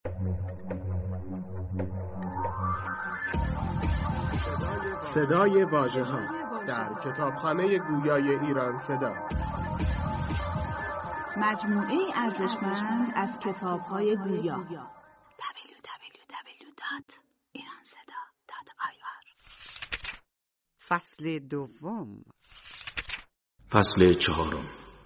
صدای واژه‌ها در کتابخانه گویای ایران صدا، مجموعه ارزشمند از کتاب‌های گویا. www.iranseda.ir. فصل دوم. فصل چهارم.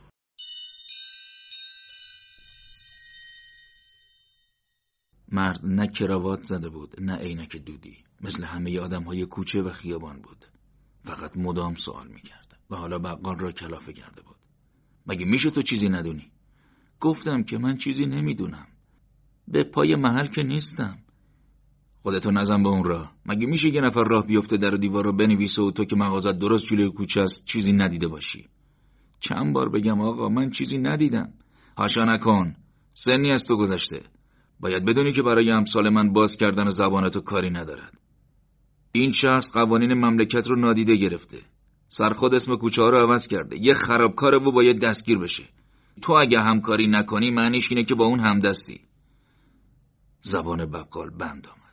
مرد نه کراوات زده بود نه عینک دودی، مثل همه آدم‌های کوچه و خیابان بود. فقط مدام سوال می‌کرد و حالا بقال را کلافه کرده بود. مگه میشه تو چیزی ندونی؟ گفتم که من چیزی نمیدونم. به پای محل که نیستم. خودتو نزن به اون راه. مگه میشه یه نفر راه بیفته در و دیوار رو بنویسه و تو که مغازت درست جلوی کوچه است چیزی ندیده باشی؟ چند بار بگم آقا من چیزی ندیدم؟ هاشا نکن. سنی از تو گذشته. باید بدونی که برای امثال من باز کردن زبانتو کاری ندارد. این شخص قوانین مملکت رو نادیده گرفته. سرخود اسم کوچه ها رو عوض کرده. یه خرابکاره و باید دستگیر بشه. تو اگه همکاری نکنی معنیش اینه که با اون همدستی. زبان بقال بند آمد.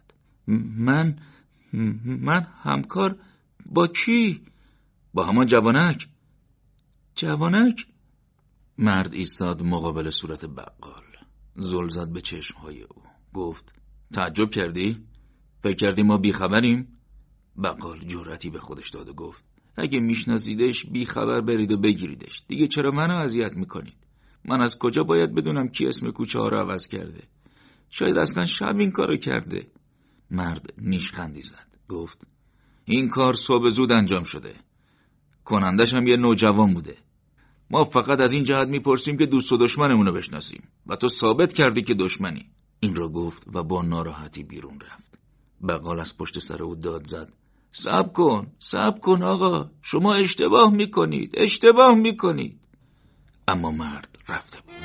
من همکار با کی؟ با همان جوانک. جوانک؟ مرد ایستاد مقابل صورت بقال. زل زد به چشمهای او. گفت تعجب کردی؟ فکر کردی ما بیخبریم؟ بقال جرأتی به خودش داد و گفت اگه میشناسیدش بیخبر برید و بگیریدش. دیگه چرا منو اذیت میکنید؟ من از کجا باید بدونم کی اسم کوچه ها رو عوض کرده؟ شاید اصلا شب این کارو کرده. مرد نیشخندی زد. گفت این کار صبح زود انجام شده. کنندش هم یه نوجوان بوده. ما فقط از این جهت میپرسیم که دوست و دشمنمونو بشناسیم و تو ثابت کردی که دشمنی. این را گفت و با ناراحتی بیرون رفت. بقال از پشت سر او داد زد صبر کن آقا، شما اشتباه میکنید. اما مرد رفته بود.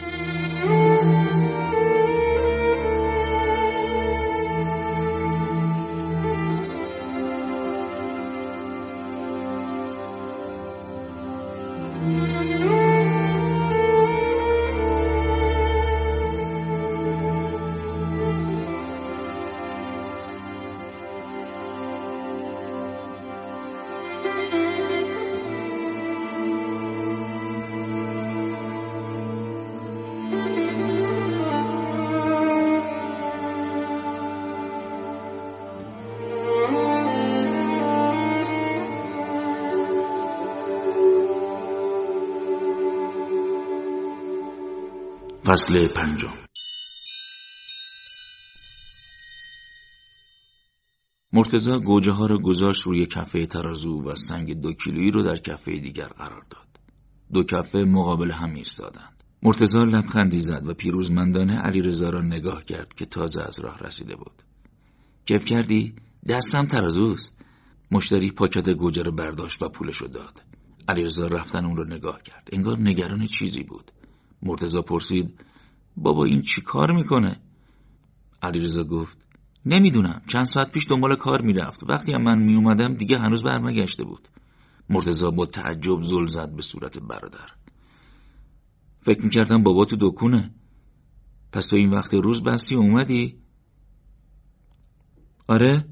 فصل پنجم. مرتضی گوجه ها را گذاشت روی کفه ترازو و سنگ 2 کیلویی رو در کفه دیگر قرار داد. 2 کفه مقابل هم ایستادند. مرتضی لبخندی زد و پیروزمندانه علیرضا را نگاه کرد که تازه از راه رسیده بود. کیف کردی؟ دستم ترازوست. مشتری پاکت گوجه را برداشت و پولش رو داد. علیرضا رفتن اون رو نگاه کرد. انگار نگران چیزی بود. مرتضی پرسید بابا این چی کار میکنه؟ علیرضا گفت نمیدونم، چند ساعت پیش دنبال کار میرفت. وقتی هم من میومدم دیگه هنوز برنگشته بود. مرتضی با تعجب زل زد به صورت برادر. فکر میکردم بابا تو دکونه. پس تو این وقت روز بستی و اومدی؟ آره.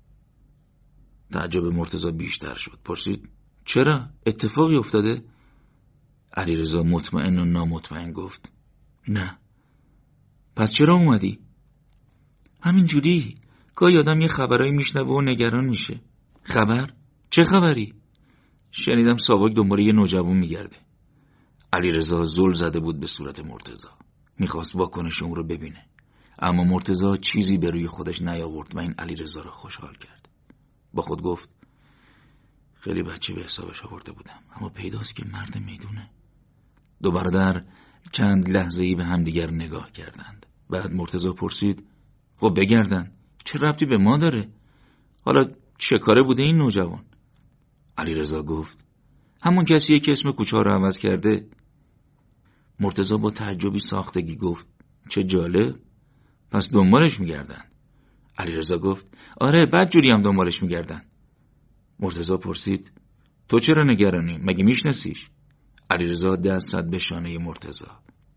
تعجب مرتضی بیشتر شد. پرسید چرا؟ اتفاقی افتاده؟ علیرضا مطمئن و نامطمئن گفت نه. پس چرا اومدی؟ همین جوری. گاهی آدم یه خبرایی میشنوه و نگران میشه. خبر؟ چه خبری؟ شنیدم ساواک دنبال یه نوجوان میگرده. علیرضا زل زده بود به صورت مرتضی. میخواست واکنش اون رو ببینه. اما مرتضی چیزی به روی خودش نیاورد و این علیرضا رو خوشحال کرد. با خود گفت خیلی بچه به حسابش آورده بودم، اما پیداست که مرد میدونه. 2 برادر چند لحظه‌ای به همدیگر نگاه کردند. بعد مرتضی پرسید خب بگردن، چه ربطی به ما داره؟ حالا چه کاره بوده این نوجوان؟ علیرضا گفت همون کسیه که اسم کوچه ها رو عوض کرده. مرتضی با تعجبی ساختگی گفت چه جالب، پس دنبالش میگردن. علیرضا گفت آره بدجوری هم دنبالش میگردن. مرتضی پرسید تو چرا نگرانی؟ مگه میشناسیش؟ علیرضا دست زد به شانه مرتضی.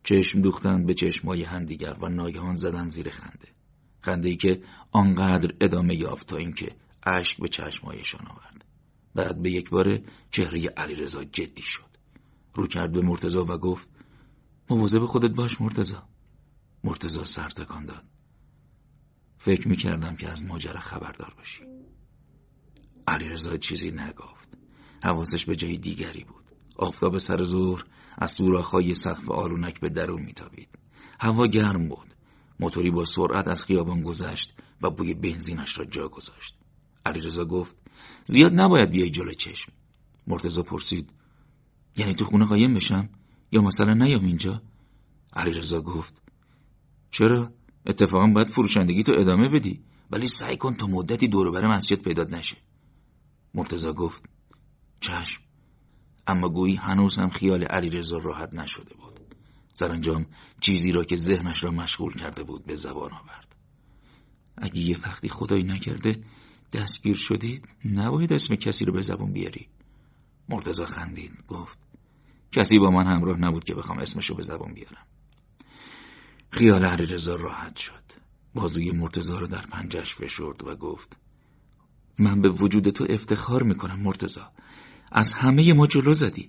چشم دوختند به چشمای همدیگر و ناگهان زدن زیر خنده. خنده‌ای که آنقدر ادامه یافت تا اینکه اشک به چشمایشان آورد. بعد به یک بار چهره علیرضا جدی شد. رو کرد به مرتضی و گفت: مواظب خودت باش مرتضی. مرتضی سر تکان داد. فکر می‌کردم که از ماجرا خبردار باشی. علیرضا چیزی نگفت. حواسش به جای دیگری بود. آفتاب سر ظهر از سوراخ‌های سقف آرونک به درون میتابید. هوا گرم بود. موتوری با سرعت از خیابان گذشت و بوی بنزینش را جا گذاشت. علیرضا گفت: زیاد نباید بیای جلوی چشم. مرتضی پرسید: یعنی تو خونه قایم بشم یا مثلا نیام اینجا؟ علیرضا گفت: چرا؟ اتفاقا باید فروشندگی تو ادامه بدی، ولی سعی کن تا مدتی دور و بر مسجد پیدات نشه. مرتضی گفت: چشم. اما گویی هنوز هم خیال علیرضا راحت نشده بود. سرانجام چیزی را که ذهنش را مشغول کرده بود به زبان آورد. اگه یه وقتی خدایی نکرده دستگیر شدید نباید اسم کسی رو به زبان بیاری. مرتضی خندید. گفت: کسی با من همراه نبود که بخوام اسمشو به زبان بیارم. خیال علیرضا راحت شد. بازوی مرتضی رو در پنجه‌اش فشرد و گفت: من به وجود تو افتخار میکنم مرتضی. از همه ما جلو زدی.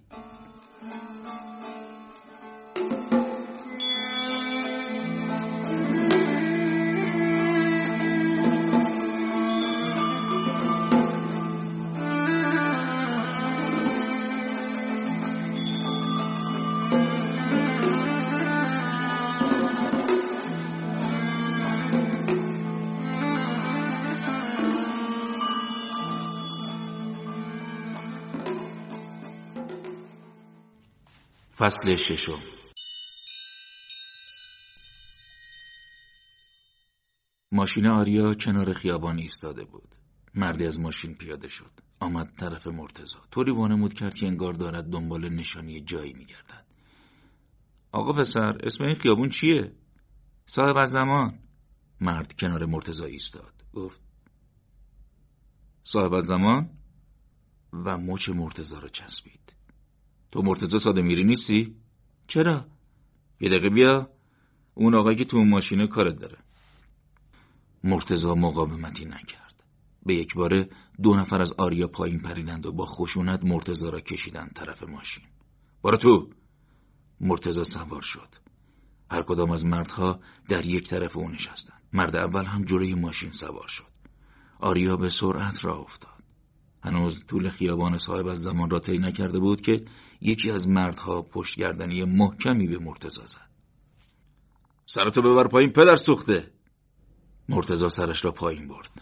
فصل 6. ماشین آریا کنار خیابان ایستاده بود. مردی از ماشین پیاده شد. آمد طرف مرتضی. طوری وانمود کرد که انگار دارد دنبال نشانی جایی میگردد. آقا پسر، اسم این خیابون چیه؟ صاحب الزمان. مرد کنار مرتضی ایستاد. گفت: صاحب الزمان؟ و مچ مرتضی را چسبید. تو مرتضی ساده میری نیستی؟ چرا؟ یه دقیقه بیا. اون آقایی که تو اون ماشینه کارت داره. مرتضی مقاومتی نکرد. به یک باره 2 نفر از آریا پایین پریدند و با خشونت مرتضی را کشیدند طرف ماشین. برو تو. مرتضی سوار شد. هر کدام از مردها در یک طرف او نشستند. مرد اول هم جلوی ماشین سوار شد. آریا به سرعت راه افتاد. هنوز طول خیابان صاحب الزمان را طی نکرده بود که یکی از مردها پشتگردنی محکمی به مرتضی زد. سرتو ببر پایین پدر سوخته. مرتضی سرش را پایین برد.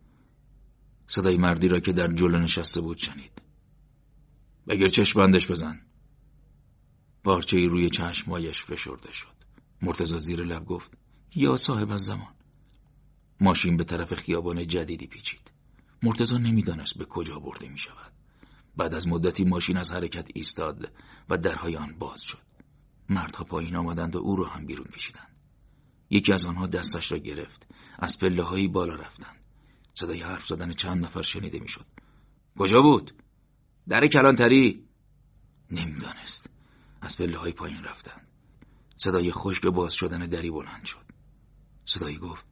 صدای مردی را که در جلو نشسته بود شنید. بگیر چشم بندش بزن. پارچه‌ای روی چشمایش فشرده شد. مرتضی زیر لب گفت: یا صاحب الزمان. ماشین به طرف خیابان جدیدی پیچید. مرتضی نمیدانست به کجا برده می شود. بعد از مدتی ماشین از حرکت ایستاد و درهای آن باز شد. مردها پایین آمدند و او را هم بیرون کشیدند. یکی از آنها دستش را گرفت. از پله‌هایی بالا رفتند. صدای حرف زدن چند نفر شنیده می شد. کجا بود؟ در کلانتری. نمیدانست. از پله‌های پایین رفتند. صدای خشک باز شدن دری بلند شد. صدایی گفت: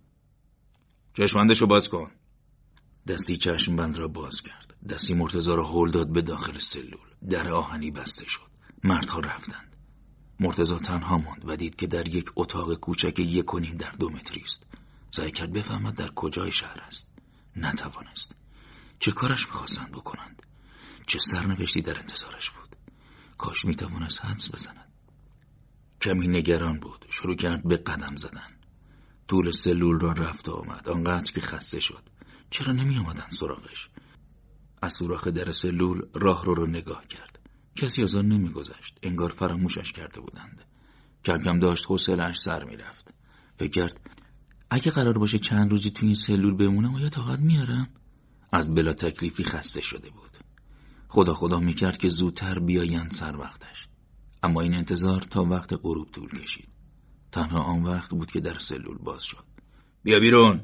چشمندشو باز کن. دستی چشم بند را باز کرد. دستی مرتضی را هل داد به داخل سلول. در آهنی بسته شد. مردها رفتند. مرتضی تنها ماند و دید که در یک اتاق کوچک 1.5 در 2 متری است. سعی کرد بفهمد در کجای شهر است. نتوانست. چه کارش می‌خواستند بکنند؟ چه سرنوشتی در انتظارش بود؟ کاش می‌توانست حدس بزند. کمی نگران بود. شروع کرد به قدم زدن. طول سلول را رفت و آمد. آنقدر که خسته شد. چرا نمی آمدن سراغش؟ از سوراخ در سلول راه رو نگاه کرد. کسی از آن نمی گذشت. انگار فراموشش کرده بودند. کم کم داشت حوصله‌اش سر می رفت. فکر کرد اگه قرار باشه چند روزی تو این سلول بمونم آیا طاقت میارم؟ از بلا تکلیفی خسته شده بود. خدا می کرد که زودتر بیایند سر وقتش. اما این انتظار تا وقت غروب طول کشید. تنها آن وقت بود که در سلول باز شد. بیا بیرون.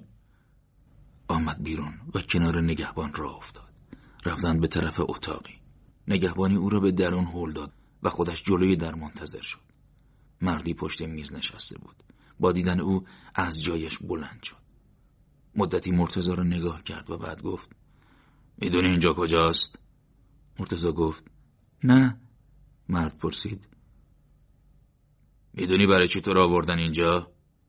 آمد بیرون و کنار نگهبان راه افتاد. رفتند به طرف اتاقی. نگهبانی او را به درون هل داد و خودش جلوی در منتظر شد. مردی پشت میز نشسته بود. با دیدن او از جایش بلند شد. مدتی مرتضی رو نگاه کرد و بعد گفت میدونی اینجا کجاست؟ مرتضی گفت نه. مرد پرسید میدونی برای چی تو را آوردن اینجا؟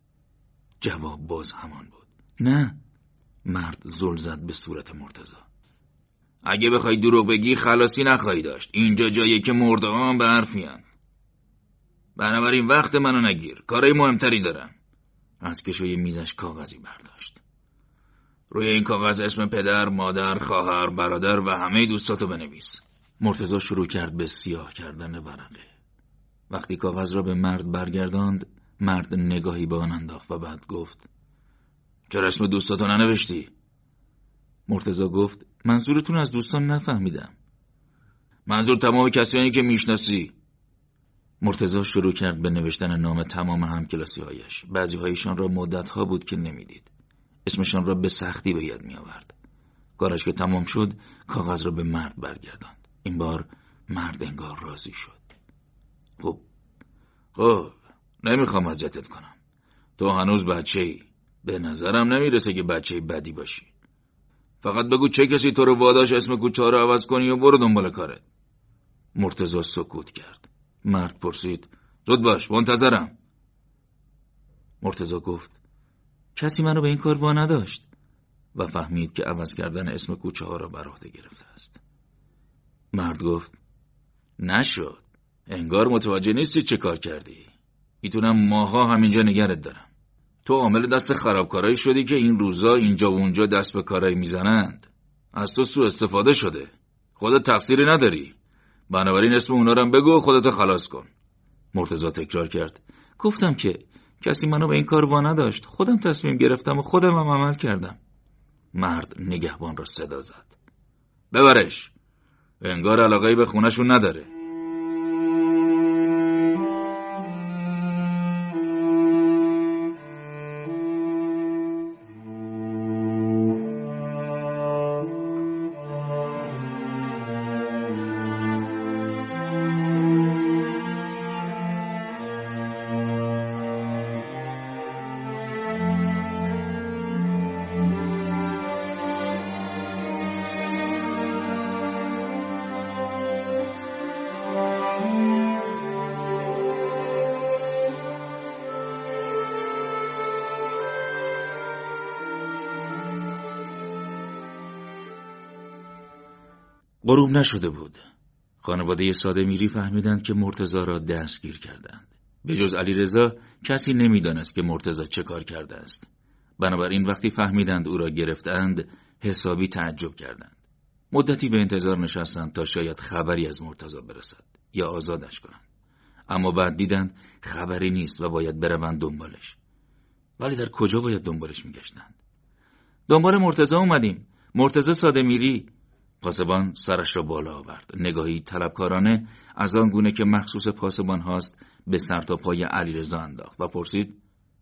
جواب باز همان بود نه. مرد زل زد به صورت مرتضی. اگه بخوای دروغ بگی خلاصی نخواهی داشت. اینجا جایی که مرده هم به حرف میان. بنابراین وقت منو نگیر، کارای مهمتری دارم. از کشوی میزش کاغذی برداشت. روی این کاغذ اسم پدر، مادر، خواهر، برادر و همه دوستاتو بنویس. مرتضی شروع کرد به سیاه کردن ورقه. وقتی کاغذ را به مرد برگرداند، مرد نگاهی به آن انداخت و بعد گفت چرا اسم دوستاتو ننوشتی؟ مرتضی گفت منظورتون از دوستان نفهمیدم. منظور تمام کسانی که میشناسی. مرتضی شروع کرد به نوشتن نام تمام همکلاسی‌هایش. بعضی‌هایشان را مدت‌ها بود که نمیدید. اسمشان را به سختی به یاد می‌آورد. کارش که تمام شد، کاغذ را به مرد برگرداند. این بار مرد انگار راضی شد. خب نمیخوام اذیتت کنم. تو هنوز بچه‌ای. به نظرم نمیرسه که بچه بدی باشی. فقط بگو چه کسی تو رو واداش اسم کوچه رو عوض کنی و برو دنبال کارت. مرتضی سکوت کرد. مرد پرسید زود باش، منتظرم. مرتضی گفت کسی منو به این کار وا نداشت و فهمید که عوض کردن اسم کوچه ها را بر عهده گرفته است. مرد گفت نشد. انگار متوجه نیستی چه کار کردی. میتونم ماها همینجا نگرت دارم. تو عامل دست خرابکارایی شدی که این روزا اینجا و اونجا دست به کارایی میزنند. از تو سوء استفاده شده. خودت تقصیری نداری. بنابراین اسم اونا رو بگو و خودت خلاص کن. مرتضی تکرار کرد گفتم که کسی منو به این کار وا نداشت. خودم تصمیم گرفتم و خودم هم عمل کردم. مرد نگهبان را صدا زد. ببرش. انگار علاقه‌ای به خونشون نداره. غروب نشده بود. خانواده ساده میری فهمیدند که مرتضی را دستگیر کردند. به جز علیرضا کسی نمیدانست که مرتضی چه کار کرده است. بنابراین وقتی فهمیدند او را گرفتند حسابی تعجب کردند. مدتی به انتظار نشستند تا شاید خبری از مرتضی برسد یا آزادش کنند. اما بعد دیدند خبری نیست و باید بروند دنبالش. ولی در کجا باید دنبالش میگشتند؟ دنبال مرتضی اومدیم. مرتضی ساده میری. پاسبان سرش را بالا آورد. نگاهی طلبکارانه از آن گونه که مخصوص پاسبان هاست به سر تا پای علیرضا انداخت و پرسید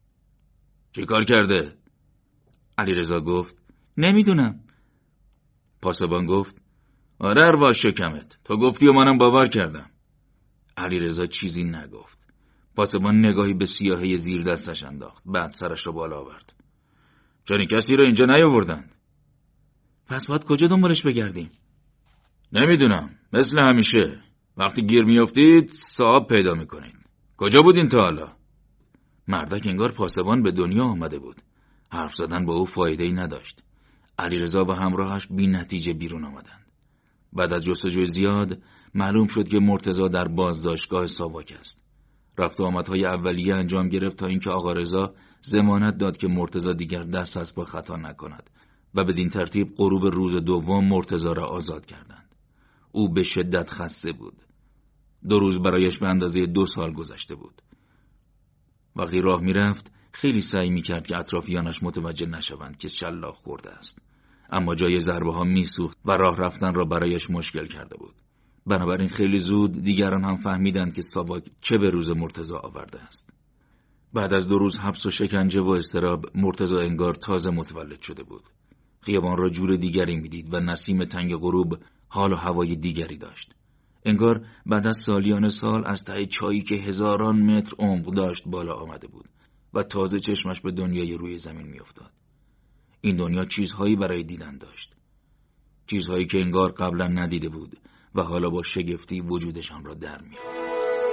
چی کار کرده؟ علیرضا گفت نمیدونم. پاسبان گفت آره ارواح شکمت، تو گفتی و منم باور کردم. علیرضا چیزی نگفت. پاسبان نگاهی به سیاهی زیر دستش انداخت. بعد سرش را بالا آورد. چون کسی را اینجا نیاوردند. پس باید کجا دنبالش بگردیم؟ نمیدونم. مثل همیشه وقتی گیر میافتید صاحب پیدا میکنید. کجا بودین تا حالا؟ مردک انگار پاسبان به دنیا آمده بود. حرف زدن با او فایده‌ای نداشت. علیرضا و همراهش بی نتیجه بیرون آمدند. بعد از جستجوی زیاد معلوم شد که مرتضی در بازداشتگاه ساواک است. رفت و آمدهای اولیه انجام گرفت تا اینکه آقا رضا ضمانت داد که مرتضی دیگر دست از پا خطا نکند و بدین ترتیب غروب روز دوم مرتضی را آزاد کردند. او به شدت خسته بود. 2 روز برایش به اندازه 2 سال گذشته بود. وقتی راه میرفت خیلی سعی میکرد که اطرافیانش متوجه نشوند که شلاق خورده است. اما جای ضربه ها میسوخت و راه رفتن را برایش مشکل کرده بود. بنابراین خیلی زود دیگران هم فهمیدند که ساواک چه به روز مرتضی آورده است. بعد از 2 روز حبس و شکنجه و اضطراب مرتضی انگار تازه متولد شده بود. خیابان را جور دیگری میدید و نسیم تنگ غروب حال و هوای دیگری داشت. انگار بعد از سالیان سال از ته چایی که هزاران متر عمق داشت بالا آمده بود و تازه چشمش به دنیای روی زمین میافتاد. این دنیا چیزهایی برای دیدن داشت، چیزهایی که انگار قبلا ندیده بود و حالا با شگفتی وجودشان را در می‌آورد.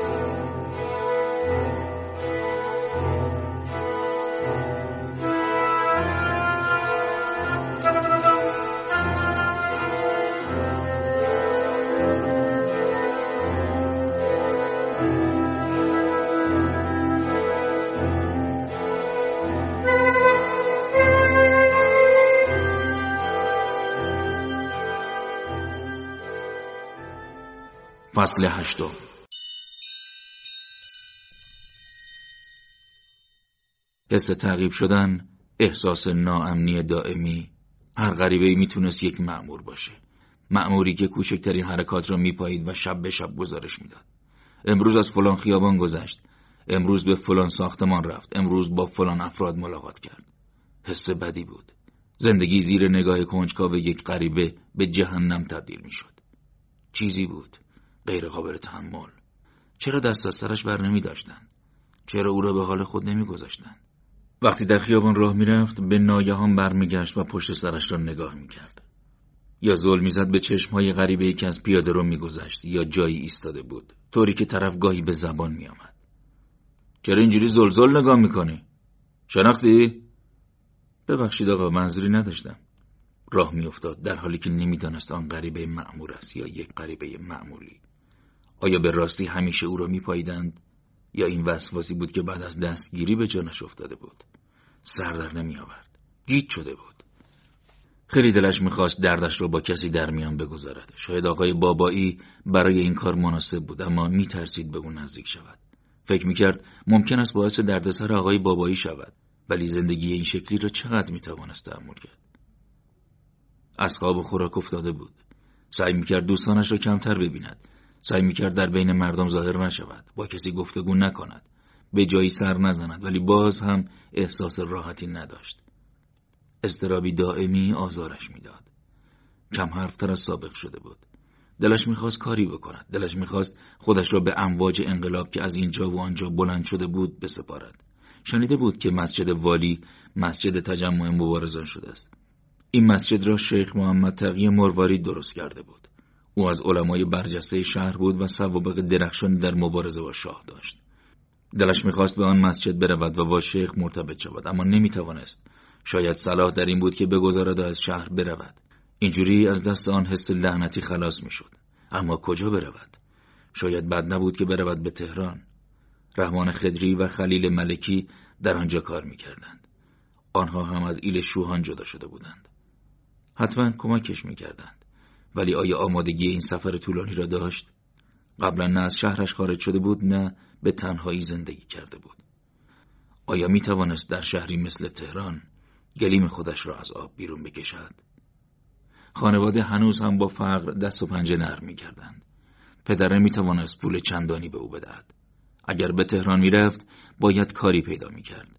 فصل 8. حس تعقیب شدن، احساس ناامنی دائمی. هر غریبه‌ای میتونست یک مأمور باشه، مأموری که کوچکترین حرکات را میپایید و شب به شب گزارش میداد. امروز از فلان خیابان گذشت، امروز به فلان ساختمان رفت، امروز با فلان افراد ملاقات کرد. حس بدی بود. زندگی زیر نگاه کنجکاو یک غریبه به جهنم تبدیل میشد. چیزی بود غیر قابل تحمل. چرا دست از سرش بر نمی داشتن؟ چرا او را به حال خود نمی گذاشتن؟ وقتی در خیابان راه می رفت به ناگهان برمیگشت و پشت سرش را نگاه می کرد. یا زل می زد به چشمهای غریبه‌ای که از پیاده رو می گذشت یا جایی ایستاده بود، طوری که طرف گاهی به زبان می آمد. چرا اینجوری زلزل نگاه می کنی؟ شناختی؟ ببخشید آقا، منظوری نداشتم. راه می افتاد در حالی که نمی دانست آن غریبه مأمور است یا یک غریبه معمولی. آیا به راستی همیشه او را می پاییدند یا این وسواسی بود که بعد از دستگیری به جانش افتاده بود؟ سر در نمی آورد. گیج شده بود. خیلی دلش می‌خواست دردش را با کسی در میان بگذارد. شاید آقای بابایی برای این کار مناسب بود، اما می‌ترسید به او نزدیک شود. فکر می‌کرد ممکن است باعث دردسر آقای بابایی شود، ولی زندگی این شکلی را چقدر می‌توانست تحمل کرد؟ از خواب و خوراک افتاده بود. سعی می‌کرد دوستانش را کمتر ببیند. سعی می‌کرد در بین مردم ظاهر نشود، با کسی گفتگو نکند، به جایی سر نزند، ولی باز هم احساس راحتی نداشت. اضطرابی دائمی آزارش میداد. کم حرفتر از سابق شده بود. دلش می‌خواست کاری بکند. دلش می‌خواست خودش را به امواج انقلاب که از اینجا و آنجا بلند شده بود بسپارد. شنیده بود که مسجد والی مسجد تجمع مبارزان شده است. این مسجد را شیخ محمد تقی مروارید درست کرده بود. او از علمای برجسته شهر بود و سوابق درخشانی در مبارزه با شاه داشت. دلش می‌خواست به آن مسجد برود و با شیخ مرتبط شود، اما نمی‌توانست. شاید صلاح در این بود که بگذارد و از شهر برود. اینجوری از دست آن حس لعنتی خلاص می‌شد. اما کجا برود؟ شاید بد نبود که برود به تهران. رحمان خدری و خلیل ملکی در آنجا کار می‌کردند. آنها هم از ایل شوهان جدا شده بودند. حتما کمکش می‌کردند. ولی آیا آمادگی این سفر طولانی را داشت؟ قبلا نه از شهرش خارج شده بود، نه به تنهایی زندگی کرده بود. آیا می‌توانست در شهری مثل تهران گلیم خودش را از آب بیرون بکشد؟ خانواده هنوز هم با فقر دست و پنجه نرم می‌کردند. پدر نمی‌توانست پول چندانی به او بدهد. اگر به تهران می‌رفت باید کاری پیدا می‌کرد.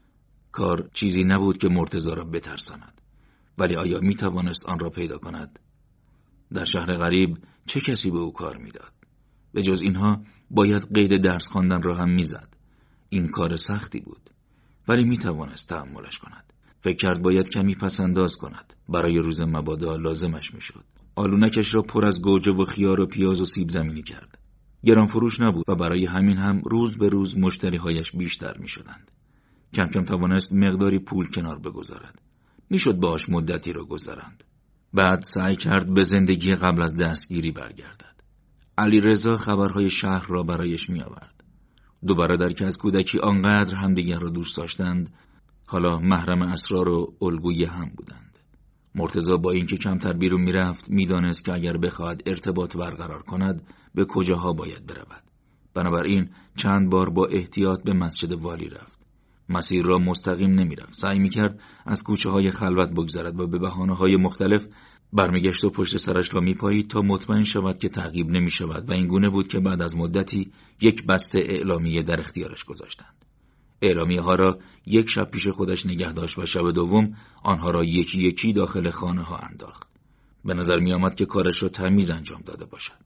کار چیزی نبود که مرتضی را بترساند. ولی آیا می‌توانست آن را پیدا کند؟ در شهر غریب چه کسی به او کار می‌داد؟ به جز اینها باید قید درس خواندن را هم می‌زد. این کار سختی بود، ولی می‌توانست تحملش کند. فکر کرد باید کمی پس‌انداز کند. برای روز مبادا لازمش می‌شد. آلونکش را پر از گوجه و خیار و پیاز و سیب زمینی کرد. گران فروش نبود و برای همین هم روز به روز مشتری‌هایش بیشتر می‌شدند. کم کم توانست مقداری پول کنار بگذارد. میشد باهاش مدتی را گذراند. بعد سعی کرد به زندگی قبل از دستگیری برگردد. علیرضا خبرهای شهر را برایش می‌آورد. دو برادر که از کودکی آنقدر همدیگر را دوست داشتند، حالا محرم اسرار و الگوی هم بودند. مرتضی با اینکه کمتر بیرون میرفت، میدانست که اگر بخواهد ارتباط برقرار کند، به کجاها باید برود. بنابراین چند بار با احتیاط به مسجد والی رفت. مسیر را مستقیم نمیرفت. سعی میکرد از کوچه‌های خلوت بگذرد و به بهانه‌های مختلف برمیگشت و پشت سرش را میپایید تا مطمئن شود که تعقیب نمیشود و این گونه بود که بعد از مدتی یک بسته اعلامیه در اختیارش گذاشتند. اعلامیه ها را یک شب پیش خودش نگه داشت و شب دوم آنها را یکی یکی داخل خانه ها انداخت. به نظر می آمد که کارش را تمیز انجام داده باشد.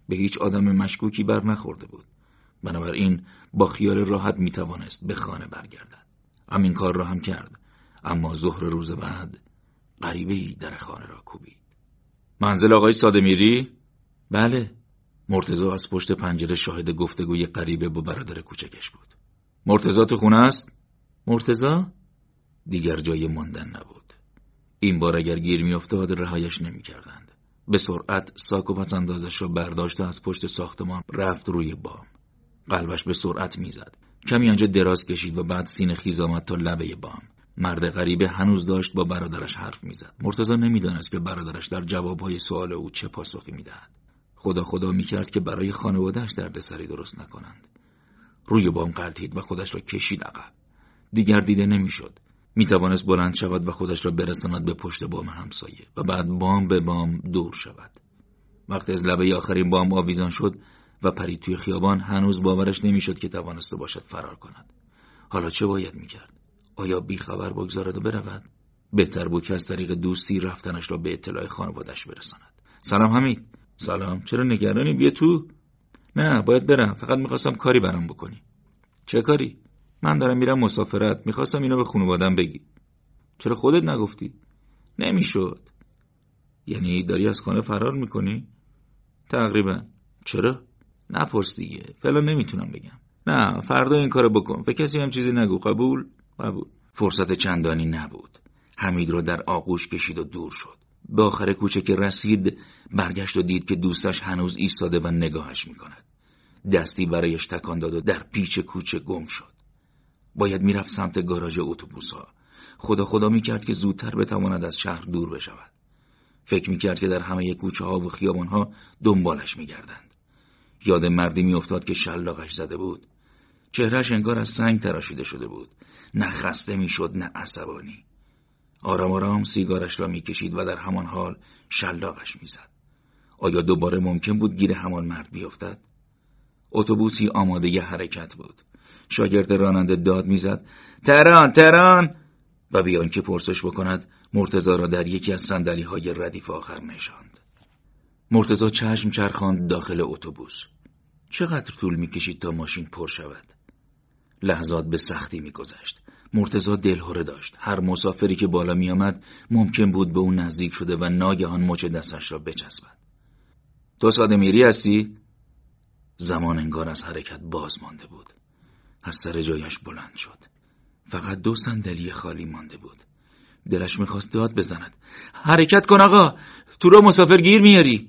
به هیچ آدم مشکوکی بر نخورده بود. بنابراین با خیال راحت میتوانست به خانه برگردد. همین کار را هم کرد. اما ظهر روز بعد غریبه‌ای در خانه را کوبید. منزل آقای صادمیری؟ بله. مرتضی از پشت پنجره شاهد گفتگوی غریبه با برادر کوچکش بود. مرتضی تو خونه است؟ مرتضی؟ دیگر جای ماندن نبود. این بار اگر گیر میافتاد رهایش نمی‌کردند. به سرعت ساک و پس‌اندازش را برداشت و از پشت ساختمان رفت روی بام. قلبش به سرعت میزد. کمی آنجا دراز کشید و بعد سینه خیز آمد تا لبه بام. مرد غریبه هنوز داشت با برادرش حرف میزد. مرتضی نمیدانست که برادرش در جوابهای سوال او چه پاسخی میدهد. خدا میکرد که برای خانواده‌اش دردسری درست نکنند. روی بام غلتید و خودش را کشید عقب. دیگر دیده نمیشد. میتوانست بلند شود و خودش را برساند به پشت بام همسایه و بعد بام به بام دور شود. وقتی از لبه آخرین بام آویزان شد و پرید توی خیابان، هنوز باورش نمیشد که توانسته باشد فرار کند. حالا چه باید میکرد؟ آیا بیخبر بگذارد و برود؟ بهتر بود که از طریق دوستی رفتنش را به اطلاع خانواده‌اش برساند. سلام حمید. سلام. چرا نگرانی؟ بیا تو. نه باید برم. فقط میخواستم کاری برام بکنی. چه کاری؟ من دارم میرم مسافرت. میخواستم اینو به خانواده‌ام بگی. چرا خودت نگفتی؟ نمیشد. یعنی داری از خانه فرار میکنی؟ تقریبا. چرا؟ نپرس دیگه. فعلا نمیتونم بگم. نه فردا این کارو بکن. به کسی هم چیزی نگو. قبول؟ قبول. فرصت چندانی نبود. حمید رو در آغوش کشید و دور شد. به آخر کوچه که رسید برگشت و دید که دوستش هنوز ایستاده و نگاهش میکند. دستی برایش تکان داد و در پیچ کوچه گم شد. باید میرفت سمت گاراژ اتوبوس‌ها. خدا میکرد که زودتر بتواند از شهر دور بشود. فکر میکرد که در همه کوچه ها و خیابان ها دنبالش میگردند. یاد مردی میافتاد که شلاقش زده بود. چهرهش انگار از سنگ تراشیده شده بود. نه خسته میشد نه عصبانی. آرام آرام سیگارش را میکشید و در همان حال شلاقش میزد. آیا دوباره ممکن بود گیر همان مرد بیفتد؟ اتوبوسی آماده ی حرکت بود. شاگرد راننده داد میزد: تهران! و بی آنکه پرسش بکند مرتضی را در یکی از صندلی‌های ردیف آخر نشاند. مرتضی چشم چرخاند داخل اتوبوس. چقدر طول میکشید تا ماشین پر شود؟ لحظات به سختی میگذشت. مرتضی دلهره داشت. هر مسافری که بالا میآمد ممکن بود به اون نزدیک شده و ناگهان مچ دستش را بچسبد. تو صادمیری هستی؟ زمان انگار از حرکت باز مانده بود. از سر جایش بلند شد. فقط 2 صندلی خالی مانده بود. دلش میخواست داد بزند: حرکت کن آقا، تو رو مسافر گیر میاری.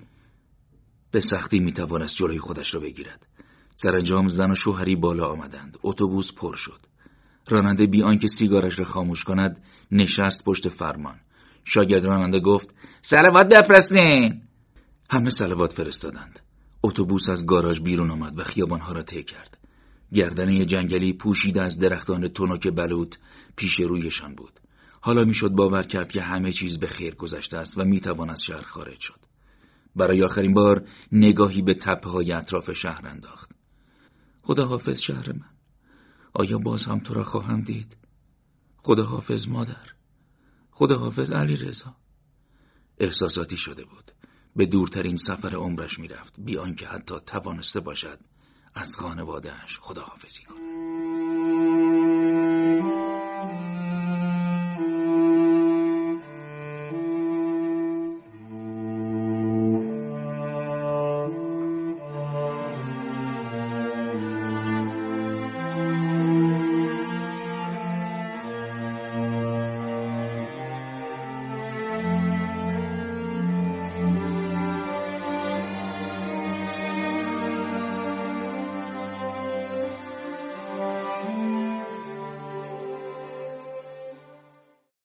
به سختی میتوانست جلوی خودش را بگیرد. سرانجام زن و شوهری بالا آمدند. اتوبوس پر شد. راننده بی آنکه سیگارش را خاموش کند نشست پشت فرمان. شاگرد راننده گفت: صلوات بفرستین. همه صلوات فرستادند. اتوبوس از گاراژ بیرون آمد و خیابانها را طی کرد. گردنه جنگلی پوشیده از درختان تنک بلوط پیش رویشان بود. حالا میشد باور کرد که همه چیز به خیر گذشته است و میتوان از شهر خارج شد. برای آخرین بار نگاهی به تپه‌های اطراف شهر انداخت. خداحافظ شهر من. آیا باز هم تو را خواهم دید؟ خداحافظ مادر. خداحافظ علیرضا. احساساتی شده بود. به دورترین سفر عمرش میرفت بی آنکه حتی توانسته باشد از خانواده‌اش خداحافظی کند.